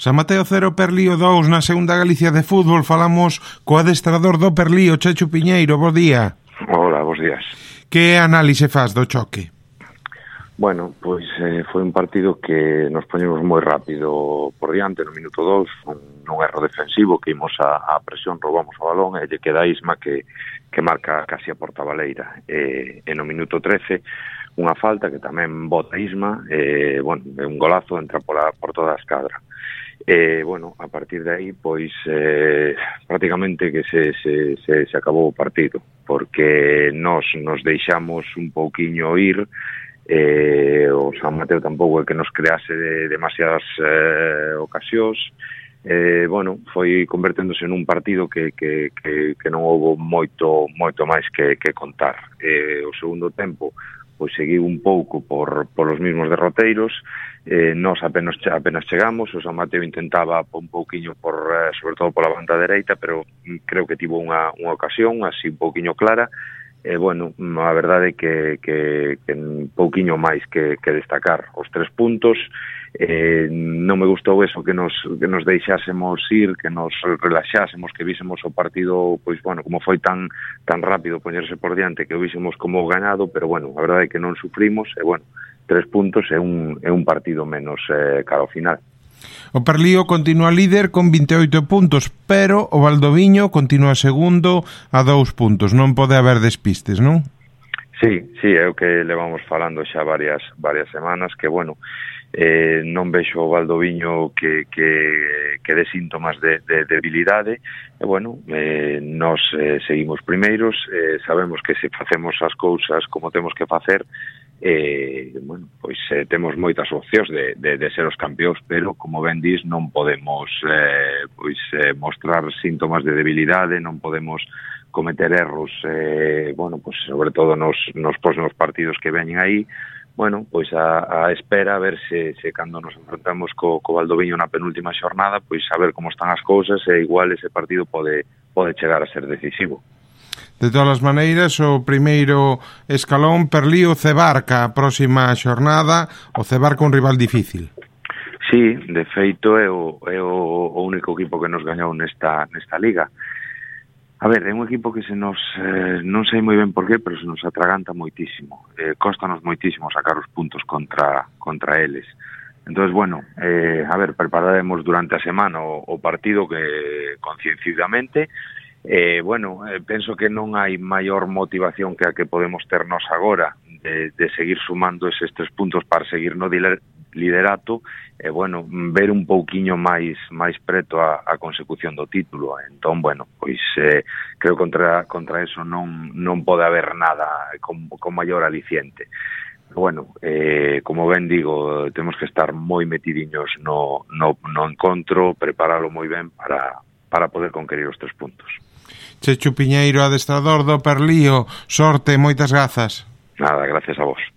San Mateo 0, Perlío 2 na segunda Galicia de fútbol. Falamos co adestrador do Perlío, Chechu Piñeiro. Bo día. Hola, bos días. Que análise faz do choque? Bueno, pois foi un partido que nos poñemos moi rápido por diante no minuto 2, un erro defensivo que imos a presión, roubamos o balón e lle queda Isma que marca casi a porta baleira. E no minuto 13 unha falta que tamén bota Isma, bueno, un golazo, entra por toda a escadra. Bueno, a partir de aí, pois, prácticamente que se acabou o partido, porque nos deixamos un pouquiño ir, o San Mateo tampouco é que nos crease demasiadas ocasións. Bueno, foi converténdose nun partido que non houbo moito máis que contar. O segundo tempo pois seguiu un pouco por os mismos derroteiros. Nós apenas chegamos, o San Mateo intentaba un pouquiño sobre todo pola banda dereita, pero creo que tivo unha ocasión así un pouquiño clara. Bueno, a verdade é que un pouquiño máis que destacar os 3 puntos. Non me gustou eso, que nos deixásemos ir, que nos relaxásemos, que vísemos o partido, pois, bueno, como foi tan rápido poñerse por diante, que o vísemos como ganado, pero, bueno, a verdade é que non sufrimos, e, bueno, 3 puntos é un partido menos cara ao final. O Perlío continúa líder con 28 puntos, pero o Valdoviño continúa segundo a 2 puntos. Non pode haber despistes, non? Sí, é o que levamos falando xa varias semanas, que, bueno, non vexo o Valdoviño que dé síntomas de debilidade, e, bueno, nós seguimos primeiros, sabemos que se facemos as cousas como temos que facer, bueno, pois temos moitas opcións de ser os campeóns, pero, como ben dis, non podemos mostrar síntomas de debilidade, non podemos cometer erros, bueno, pois sobre todo nos próximos partidos que veñen aí. Bueno, pois a espera a ver se cando nos enfrontamos co Valdoviño na penúltima xornada, pois a ver como están as cousas, e igual ese partido pode chegar a ser decisivo. De todas as maneiras, o primeiro escalón, Perlío Cebarca, a próxima xornada, o Cebarca un rival difícil. Sí, de feito é o único equipo que nos gañou nesta liga. A ver, é un equipo que se nos, non sei moi ben por qué, pero se nos atraganta moitísimo. Cóstanos moitísimo sacar os puntos contra eles. Entón, bueno, a ver, prepararemos durante a semana o partido que concienciadamente. Bueno, penso que non hai maior motivación que a que podemos ter nós agora de seguir sumando eses 3 puntos para seguir no liderato, e, bueno, ver un pouquiño máis preto a consecución do título. Entón, bueno, pois creo que contra eso non pode haber nada con maior aliciente. Bueno, como ben digo, temos que estar moi metidiños no encontro, preparalo moi ben para poder conquerir os 3 puntos. Chechu Piñeiro, adestrador do Perlío, sorte, moitas grazas. Nada, gracias a vos.